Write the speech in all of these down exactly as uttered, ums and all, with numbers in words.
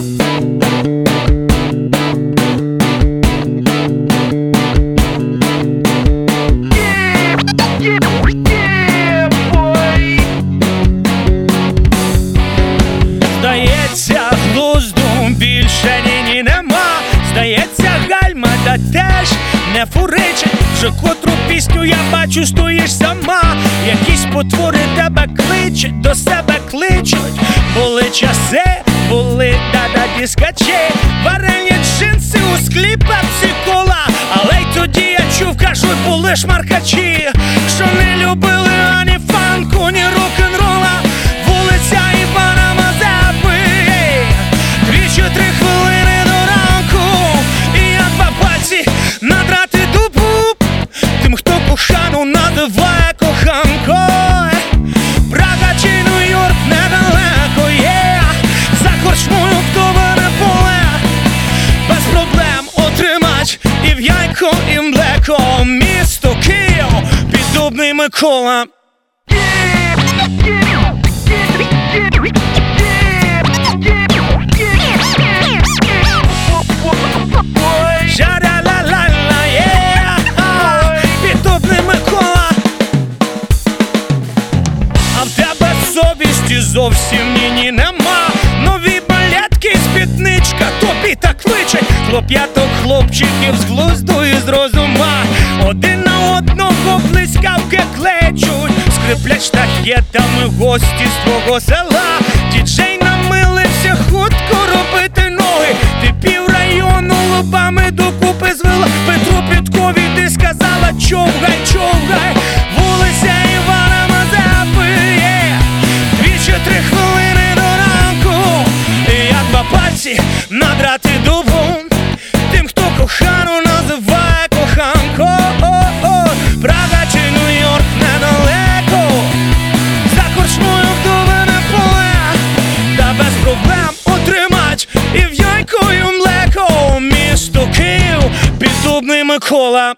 Здається, глузду більше ні-ні нема. Здається, гальма та теж не фуричить. Вже котру пісню я бачу, стоїш сама. Якісь потвори тебе кличуть, до себе кличуть. Були часи, були да-да дискачі, варені джинси у склі пепсі-кола. Але й тоді я чув, кажуть, були шмаркачі, що не любили ані фанку, ні рок-н-рола. Вулиця Івана Мазепи, дві-чотири хвилини до ранку. І я два пальці надрати дубу тим, хто кохану називає коханкою. Прага чи Нью-Йорк недалеко є, за корчмою вдоване поле. Без проблем отримать і в яйко, і в млеко. Місто Київ, Піддубний Микола. Жа-ля-ля-ля-ля, є, Піддубний Микола. А в тебе совісті зовсім ні-ні нема. Нові балетки, спідничка тобі так кличе. Хлоп'яток хлопчиків з глузду і з розума. Один на одного блискавки клечуть, скриплять штахетами гості з твого села. Діджей намилився хутко робити ноги. Ти піврайону лобами докупи звела. Петру Підкові ти сказала: човгай, човгай. Вулиця Івана Мазепи, yeah. Дві-чотири хвилини до ранку. І я два пальці надрати дубу тим, хто кохану називає коханкою. Прага чи Нью-Йорк недалеко, за корчмою вдоване поле. Та без проблем отримать і в яйко, і в млеко. Місто Київ, Піддубний Микола.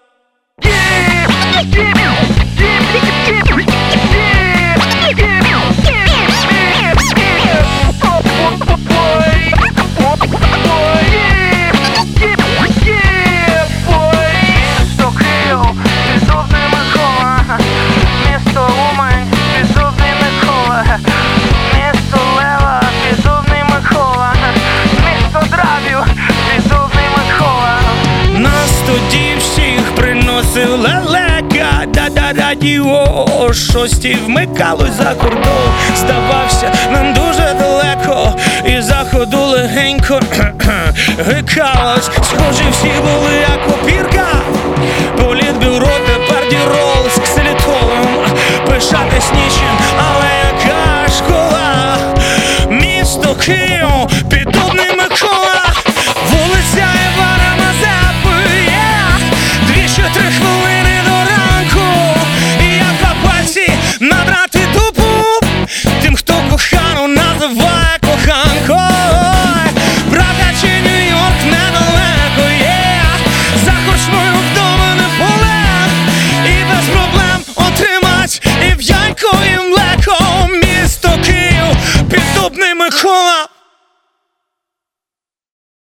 Тоді всіх приносив лелека, да-да радіо о шостій вмикалось за кордон. Здавався нам дуже далеко, і заходу легенько гикалось. Схожі всі були як опірка. Політбюро тепер дірол з ксилітолом. Пишатись нічим, але яка школа. Місто Київ, Піддубний Микола. Вулиця Івана Мазепи, дві-чотири хвилини до ранку. І я два пальці надрати дубу тим, хто кохану називає коханкою. Прага чи Нью-Йорк недалеко є, за корчмою вдоване поле. І без проблем отримать і в яйко, і в млеко. Місто Київ, Піддубний Микола.